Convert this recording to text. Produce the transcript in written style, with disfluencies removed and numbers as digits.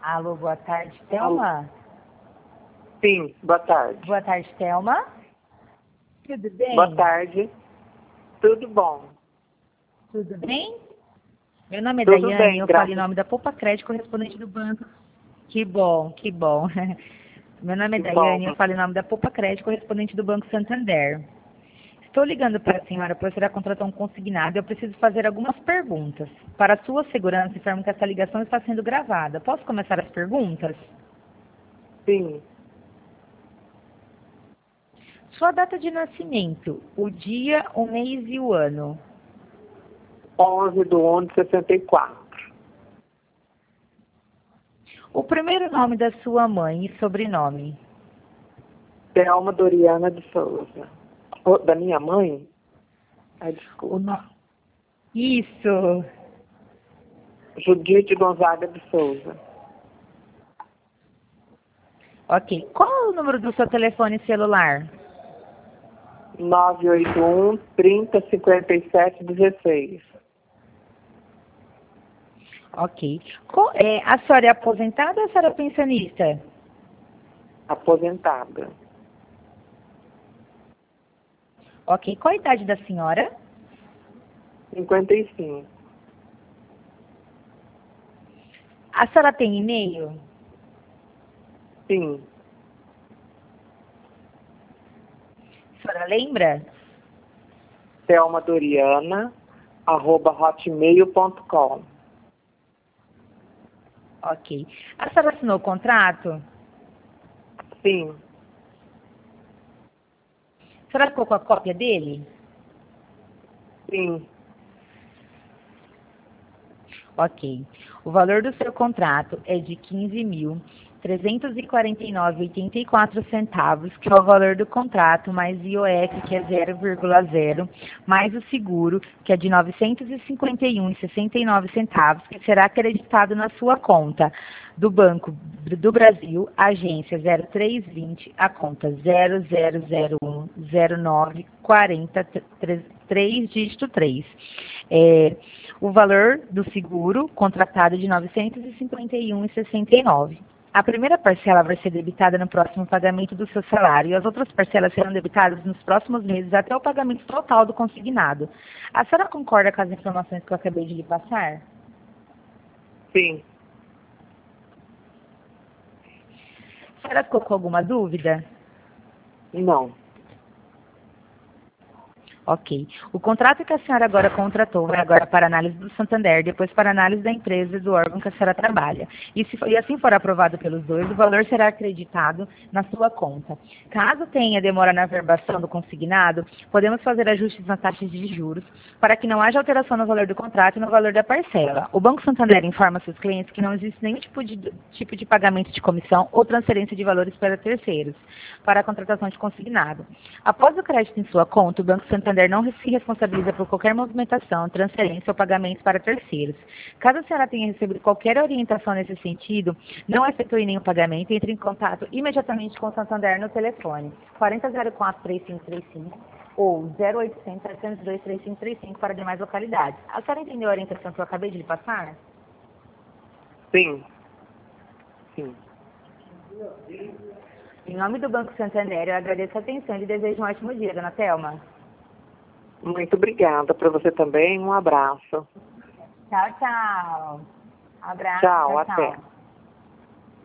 Alô, boa tarde, Alô. Thelma? Sim, boa tarde. Boa tarde, Thelma. Tudo bem? Boa tarde. Tudo bom? Tudo bem? Meu nome é Tudo Daiane, bem, eu falo em graças. nome da Poupa Crédito, correspondente do banco. Que bom, que bom. Meu nome é Que bom. Daiane, eu falo em nome da Poupa Crédito, correspondente do Banco Santander. Estou ligando para a senhora, pois será contratar um consignado e eu preciso fazer algumas perguntas. Para a sua segurança, informo que essa ligação está sendo gravada. Posso começar as perguntas? Sim, Sua data de nascimento, o dia, o mês e o ano. 11/11/64. O primeiro nome da sua mãe e sobrenome. Thelma Doriana de Souza. Da minha mãe? Ai, desculpa. O no... Isso. Judite Gonzaga de Souza. Ok. Qual é o número do seu telefone celular? 981 30 57 16. Ok. A senhora é aposentada ou a senhora é pensionista? Aposentada. Ok. Qual a idade da senhora? 55. A senhora tem e-mail? Sim. A senhora lembra? Thelma Doriana, @hotmail.com. Ok. A senhora assinou o contrato? Sim, A senhora ficou com a cópia dele? sim. Ok. O valor do seu contrato é de R$ 15.349,84, que é o valor do contrato, mais IOF, que é 0,0, mais o seguro, que é de R$ 951,69, que será acreditado na sua conta do Banco do Brasil, agência 0320, a conta 00010940 dígito 3. O valor do seguro contratado é de R$ 951,69. A primeira parcela vai ser debitada no próximo pagamento do seu salário e as outras parcelas serão debitadas nos próximos meses até o pagamento total do consignado. A senhora concorda com as informações que eu acabei de lhe passar? Sim. A senhora ficou com alguma dúvida? Não. Ok. O contrato que a senhora agora contratou vai agora para análise do Santander, depois para análise da empresa e do órgão que a senhora trabalha. E assim for aprovado pelos dois, o valor será acreditado na sua conta. Caso tenha demora na verbação do consignado, podemos fazer ajustes nas taxas de juros para que não haja alteração no valor do contrato e no valor da parcela. O Banco Santander informa seus clientes que não existe nenhum tipo de pagamento de comissão ou transferência de valores para terceiros para a contratação de consignado. Após o crédito em sua conta, o Banco Santander não se responsabiliza por qualquer movimentação, transferência ou pagamento para terceiros. Caso a senhora tenha recebido qualquer orientação nesse sentido, não efetue nenhum pagamento, entre em contato imediatamente com o Santander no telefone 4004-3535 ou 0800-702-3535 para demais localidades. A senhora entendeu a orientação que eu acabei de lhe passar? Sim. Sim. Em nome do Banco Santander, eu agradeço a atenção e desejo um ótimo dia, dona Thelma. Muito obrigada. Para você também, um abraço. Tchau, tchau. Abraço, Tchau, tchau, até. tchau.